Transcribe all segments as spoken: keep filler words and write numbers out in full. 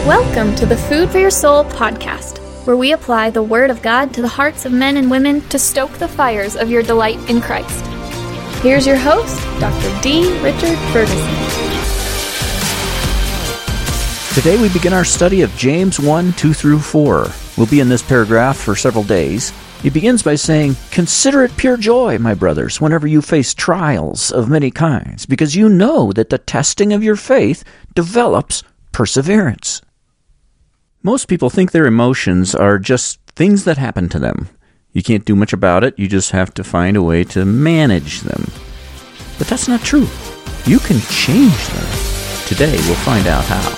Welcome to the Food for Your Soul podcast, where we apply the Word of God to the hearts of men and women to stoke the fires of your delight in Christ. Here's your host, Doctor D. Richard Ferguson. Today we begin our study of James one, two through four. We'll be in this paragraph for several days. It begins by saying, "Consider it pure joy, my brothers, whenever you face trials of many kinds, because you know that the testing of your faith develops perseverance." Most people think their emotions are just things that happen to them. You can't do much about it, you just have to find a way to manage them. But that's not true. You can change them. Today we'll find out how.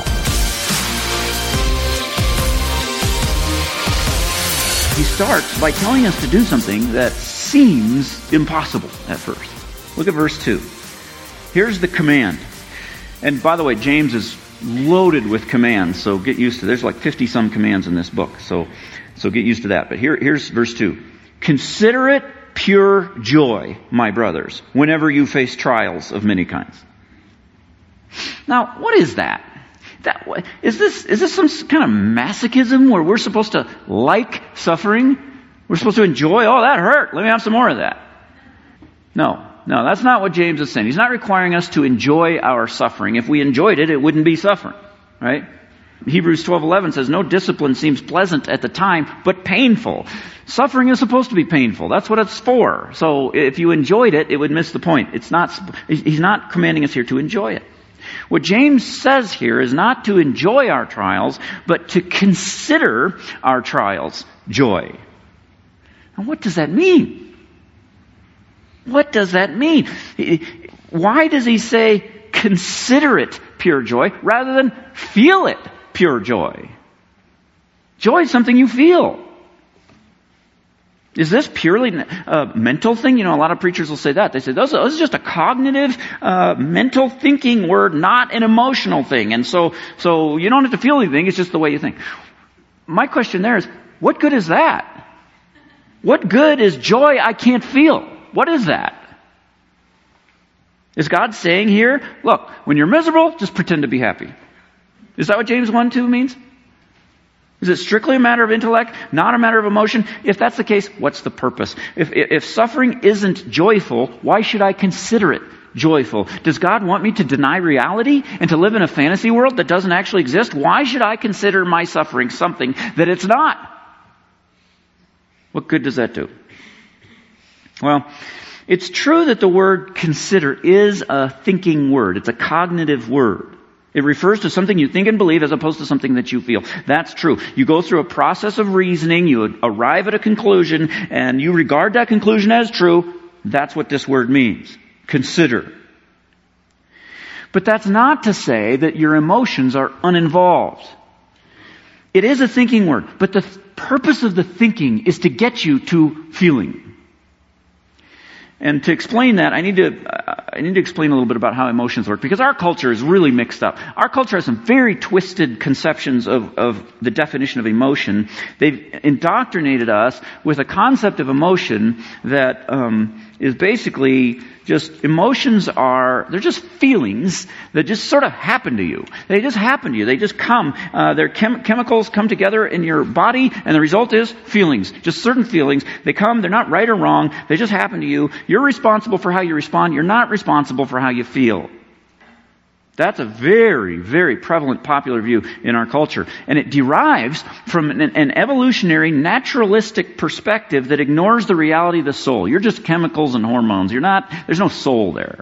He starts by telling us to do something that seems impossible at first. Look at verse two. Here's the command. And by the way, James is loaded with commands, so get used to it. There's like fifty-some commands in this book, so so get used to that. But here, here's verse two. "Consider it pure joy, my brothers, whenever you face trials of many kinds." Now, what is that? That is this is this some kind of masochism where we're supposed to like suffering? We're supposed to enjoy, oh, that hurt, let me have some more of that. No, no, that's not what James is saying. He's not requiring us to enjoy our suffering. If we enjoyed it, it wouldn't be suffering, right? Hebrews twelve eleven says, "No discipline seems pleasant at the time, but painful." Suffering is supposed to be painful. That's what it's for. So if you enjoyed it, it would miss the point. It's not. He's not commanding us here to enjoy it. What James says here is not to enjoy our trials, but to consider our trials joy. Now, what does that mean? What does that mean? Why does he say, consider it pure joy, rather than feel it pure joy? Joy is something you feel. Is this purely a mental thing? You know, a lot of preachers will say that. They say, this is just a cognitive, uh, mental thinking word, not an emotional thing. And so, so you don't have to feel anything, it's just the way you think. My question there is, what good is that? What good is joy I can't feel? What is that? Is God saying here, look, when you're miserable, just pretend to be happy? Is that what James one two means? Is it strictly a matter of intellect, not a matter of emotion? If that's the case, what's the purpose? If, if suffering isn't joyful, why should I consider it joyful? Does God want me to deny reality and to live in a fantasy world that doesn't actually exist? Why should I consider my suffering something that it's not? What good does that do? Well, it's true that the word consider is a thinking word. It's a cognitive word. It refers to something you think and believe as opposed to something that you feel. That's true. You go through a process of reasoning, you arrive at a conclusion, and you regard that conclusion as true. That's what this word means. Consider. But that's not to say that your emotions are uninvolved. It is a thinking word, but the purpose of the thinking is to get you to feeling. And to explain that, I need to uh, I need to explain a little bit about how emotions work, because our culture is really mixed up. Our culture has some very twisted conceptions of, of the definition of emotion. They've indoctrinated us with a concept of emotion that um, is basically just emotions are, they're just feelings that just sort of happen to you. They just happen to you. They just come. Uh, their chem- chemicals come together in your body, and the result is feelings. Just certain feelings. They come, they're not right or wrong. They just happen to you. You're responsible for how you respond. You're not responsible for how you feel. That's a very, very prevalent popular view in our culture. And it derives from an, an evolutionary, naturalistic perspective that ignores the reality of the soul. You're just chemicals and hormones. You're not, there's no soul there.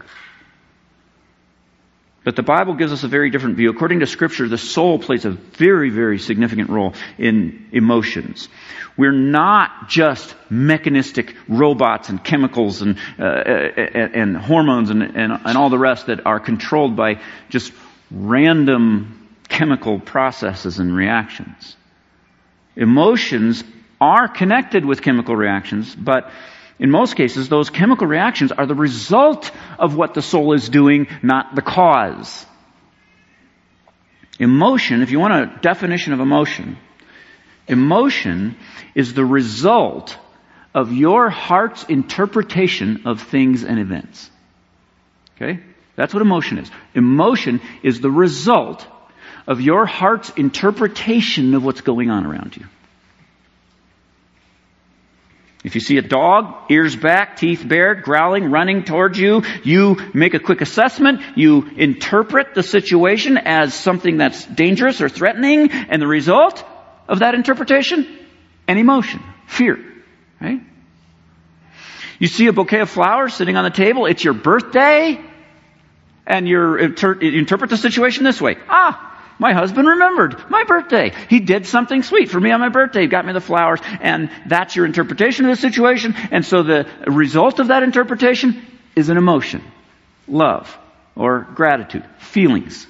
But the Bible gives us a very different view. According to Scripture, the soul plays a very, very significant role in emotions. We're not just mechanistic robots and chemicals and uh, and, and hormones and, and, and all the rest that are controlled by just random chemical processes and reactions. Emotions are connected with chemical reactions, but in most cases, those chemical reactions are the result of what the soul is doing, not the cause. Emotion, if you want a definition of emotion, emotion is the result of your heart's interpretation of things and events. Okay? That's what emotion is. Emotion is the result of your heart's interpretation of what's going on around you. If you see a dog, ears back, teeth bared, growling, running towards you, you make a quick assessment, you interpret the situation as something that's dangerous or threatening, and the result of that interpretation? An emotion, fear, right? You see a bouquet of flowers sitting on the table, it's your birthday, and you're, inter- you interpret the situation this way. Ah, my husband remembered my birthday. He did something sweet for me on my birthday. He got me the flowers. And that's your interpretation of the situation. And so the result of that interpretation is an emotion. Love or gratitude. Feelings.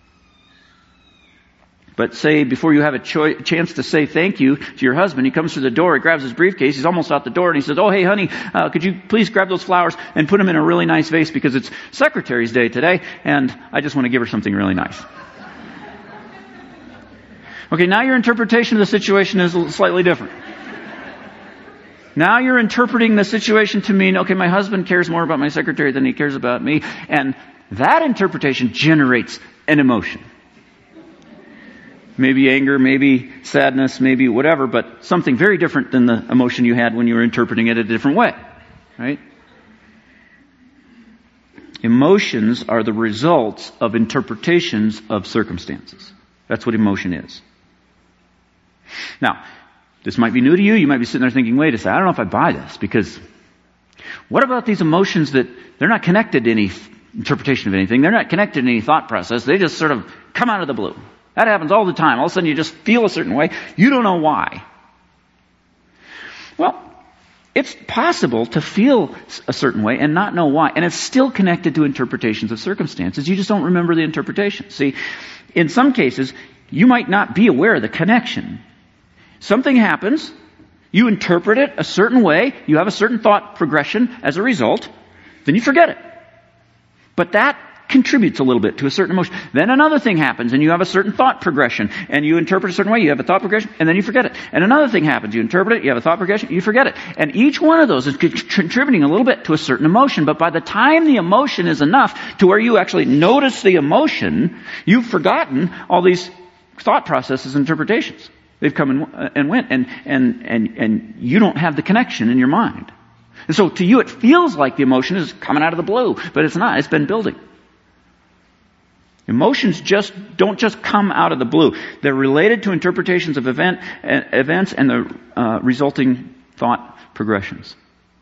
But say before you have a cho- chance to say thank you to your husband, he comes through the door, he grabs his briefcase, he's almost out the door, and he says, oh, hey, honey, uh, could you please grab those flowers and put them in a really nice vase because it's Secretary's Day today, and I just want to give her something really nice. Okay, now your interpretation of the situation is slightly different. Now you're interpreting the situation to mean, okay, my husband cares more about my secretary than he cares about me. And that interpretation generates an emotion. Maybe anger, maybe sadness, maybe whatever, but something very different than the emotion you had when you were interpreting it a different way. Right? Emotions are the results of interpretations of circumstances. That's what emotion is. Now, this might be new to you. You might be sitting there thinking, wait a second, I don't know if I buy this, because what about these emotions that they're not connected to any interpretation of anything? They're not connected to any thought process. They just sort of come out of the blue. That happens all the time. All of a sudden you just feel a certain way. You don't know why. Well, it's possible to feel a certain way and not know why. And it's still connected to interpretations of circumstances. You just don't remember the interpretation. See, in some cases, you might not be aware of the connection. Something happens, you interpret it a certain way, you have a certain thought progression as a result, then you forget it. But that contributes a little bit to a certain emotion. Then another thing happens and you have a certain thought progression and you interpret a certain way, you have a thought progression, and then you forget it. And another thing happens, you interpret it, you have a thought progression, you forget it. And each one of those is contributing a little bit to a certain emotion, but by the time the emotion is enough to where you actually notice the emotion, you've forgotten all these thought processes and interpretations. They've come and, and went, and, and, and, and you don't have the connection in your mind. And so to you it feels like the emotion is coming out of the blue, but it's not. It's been building. Emotions just don't just come out of the blue. They're related to interpretations of event, uh, events and the uh, resulting thought progressions.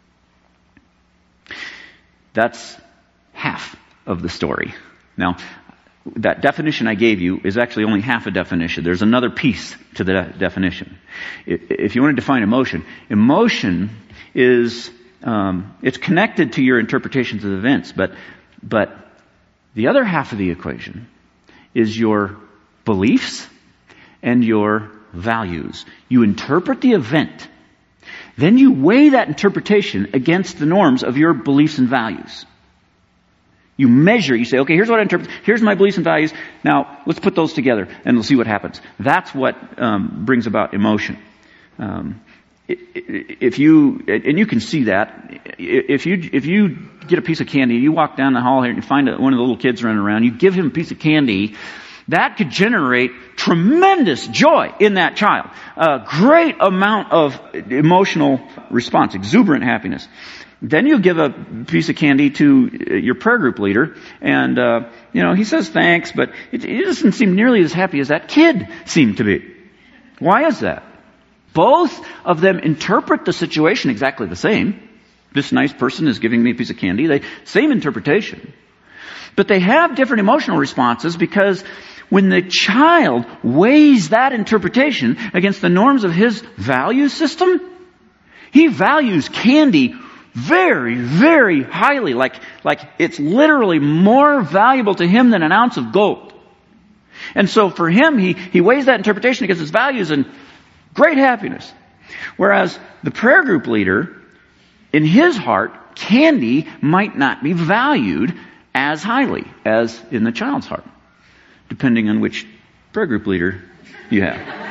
That's half of the story. Now, that definition I gave you is actually only half a definition. There's another piece to the de- definition. If you want to define emotion, emotion is, um, it's connected to your interpretations of events, but, but the other half of the equation is your beliefs and your values. You interpret the event, then you weigh that interpretation against the norms of your beliefs and values. You measure, you say, okay, here's what I interpret, here's my beliefs and values, now let's put those together and we'll see what happens. That's what um, brings about emotion. Um, if you, and you can see that, if you if you get a piece of candy, you walk down the hall here and you find one of the little kids running around, you give him a piece of candy, that could generate tremendous joy in that child. A great amount of emotional response, exuberant happiness. Then you give a piece of candy to your prayer group leader, and, uh, you know, he says thanks, but it, it doesn't seem nearly as happy as that kid seemed to be. Why is that? Both of them interpret the situation exactly the same. This nice person is giving me a piece of candy. They, same interpretation. But they have different emotional responses because when the child weighs that interpretation against the norms of his value system, he values candy very, very highly, like, like it's literally more valuable to him than an ounce of gold. And so for him, he, he weighs that interpretation against his values and great happiness. Whereas the prayer group leader, in his heart, candy might not be valued as highly as in the child's heart, depending on which prayer group leader you have.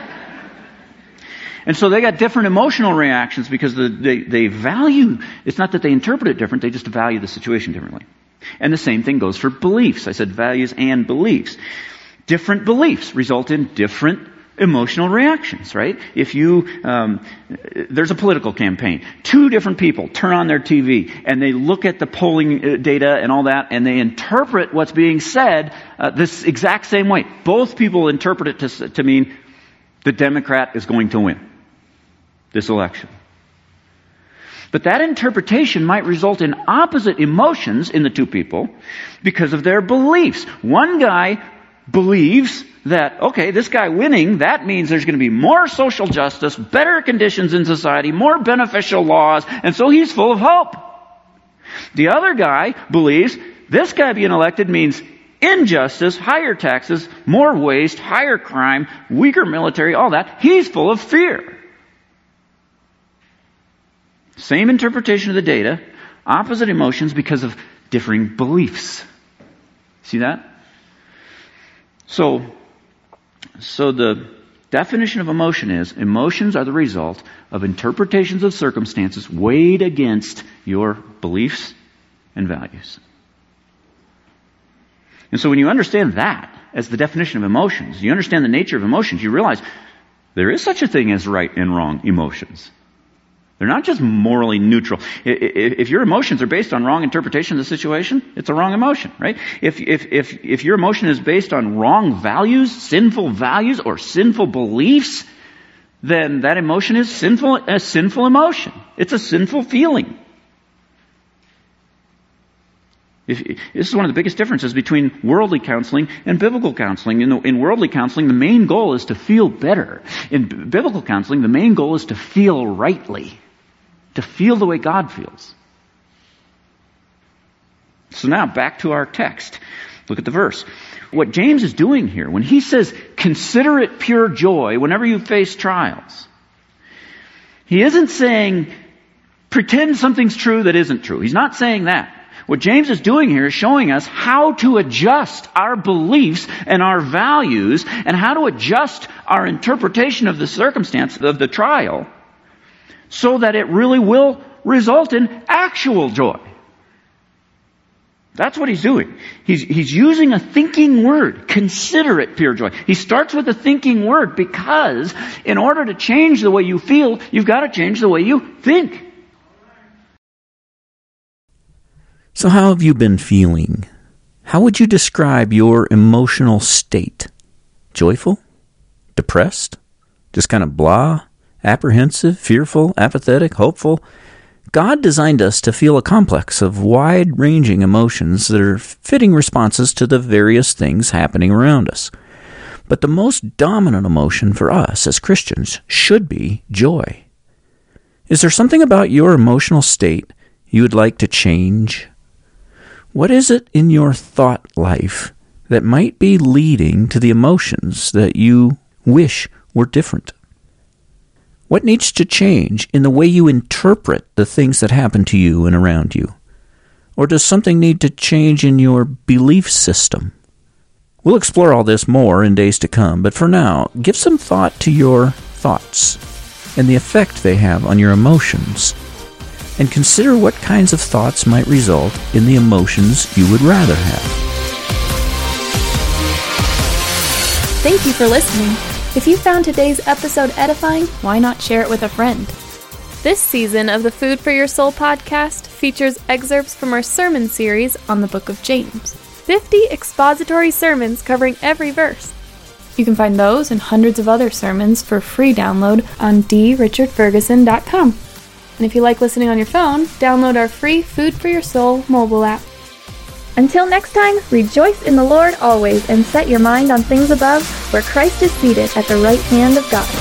And so they got different emotional reactions because the, they, they value, it's not that they interpret it different, they just value the situation differently. And the same thing goes for beliefs. I said values and beliefs. different beliefs result in different emotional reactions, right? If you, um, there's a political campaign. Two different people turn on their T V and they look at the polling data and all that, and they interpret what's being said uh, this exact same way. Both people interpret it to, to mean the Democrat is going to win this election. But that interpretation might result in opposite emotions in the two people because of their beliefs. One guy believes that, okay, this guy winning, that means there's going to be more social justice, better conditions in society, more beneficial laws, and so he's full of hope. The other guy believes this guy being elected means injustice, higher taxes, more waste, higher crime, weaker military, all that. He's full of fear. Same interpretation of the data, opposite emotions because of differing beliefs. See that? So, so the definition of emotion is, emotions are the result of interpretations of circumstances weighed against your beliefs and values. And so when you understand that as the definition of emotions, you understand the nature of emotions, you realize there is such a thing as right and wrong emotions. They're not just morally neutral. If your emotions are based on wrong interpretation of the situation, it's a wrong emotion, right? If, if, if, if your emotion is based on wrong values, sinful values, or sinful beliefs, then that emotion is sinful, a sinful emotion. It's a sinful feeling. If, this is one of the biggest differences between worldly counseling and biblical counseling. In, the, in worldly counseling, the main goal is to feel better. In b- biblical counseling, the main goal is to feel rightly. To feel the way God feels. So now, back to our text. Look at the verse. What James is doing here, when he says, consider it pure joy whenever you face trials, he isn't saying, pretend something's true that isn't true. He's not saying that. What James is doing here is showing us how to adjust our beliefs and our values and how to adjust our interpretation of the circumstance of the trial so that it really will result in actual joy. That's what he's doing. He's, he's using a thinking word. Consider it pure joy. He starts with a thinking word because in order to change the way you feel, you've got to change the way you think. So how have you been feeling? How would you describe your emotional state? Joyful? Depressed? Just kind of blah? Apprehensive? Fearful? Apathetic? Hopeful? God designed us to feel a complex of wide-ranging emotions that are fitting responses to the various things happening around us. But the most dominant emotion for us as Christians should be joy. Is there something about your emotional state you would like to change? What is it in your thought life that might be leading to the emotions that you wish were different? What needs to change in the way you interpret the things that happen to you and around you? Or does something need to change in your belief system? We'll explore all this more in days to come, but for now, give some thought to your thoughts and the effect they have on your emotions. And consider what kinds of thoughts might result in the emotions you would rather have. Thank you for listening. If you found today's episode edifying, why not share it with a friend? This season of the Food for Your Soul podcast features excerpts from our sermon series on the book of James. fifty expository sermons covering every verse. You can find those and hundreds of other sermons for free download on d richard ferguson dot com. And if you like listening on your phone, download our free Food for Your Soul mobile app. Until next time, rejoice in the Lord always and set your mind on things above, where Christ is seated at the right hand of God.